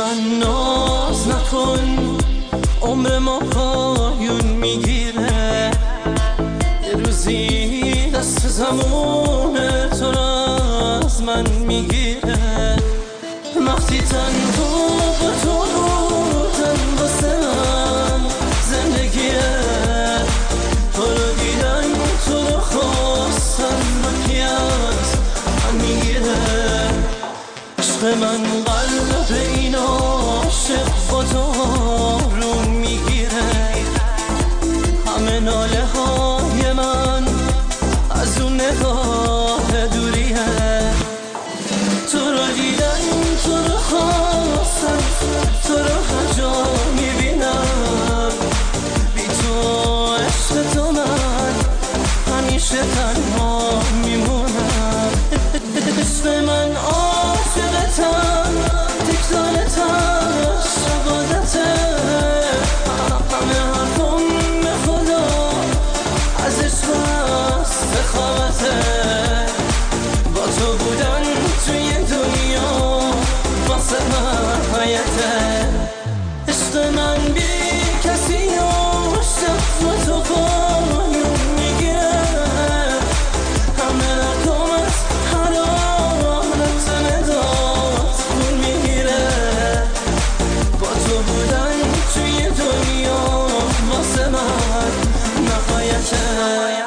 من ناز نکن، عمر ما پایون میگیره. یه روزی دست زمون تو را از من میگیره. وقتی تنها با تو بودم واسه من زندگیه. تو رو دیدن تو رو خواستم وکی از من میگیره. عشق من قلب این عاشق با تو رو میگیره. همه ناله های من از اون نگاه دوریه. تو رو دیدن تو رو خواستم، تو رو هر جا میبینم. بی تو عشق تو من همیشه تنها میمونم. عشق من عاشقتم، تکرارتم شبادته. همه حرفم به خدا از عشق است سخاوته. با تو بودن توی دنیا واسه من حیاته. عشق من بی کسی عاشق و تو پایون میگیره. همه رقمت حرارت نداد خون میگیره. با تو بودن توی دنیا واسه من نهایته.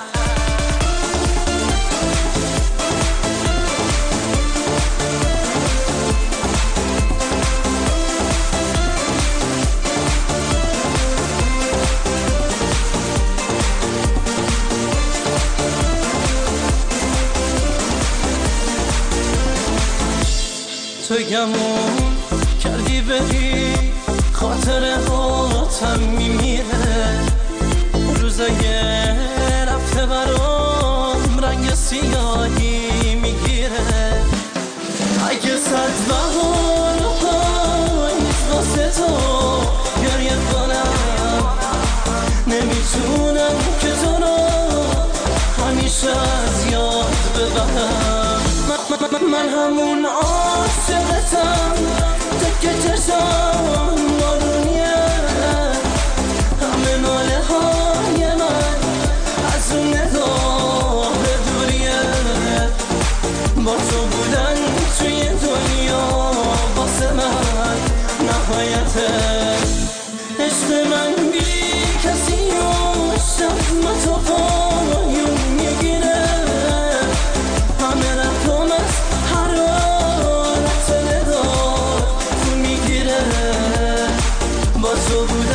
تو گمون کردی بری، خاطره هاتم میمیره. روزای رفته برام رنگ سیاهی میگیره. اگه صد بهار و پاییز واسه تو گریه کنم، نمیتونم که تو رو همیشه از یاد ببرم. من همون عاشقتم، تکه چشم بارونیه. همه ناله های من از اون نگاه دوریه. با تو بودن توی دنیا واسه من نهایته. عشق من بی کسی عاشق ما تو پایون میگیره. همه رقمت حرارت نداد خون میگیره. با تو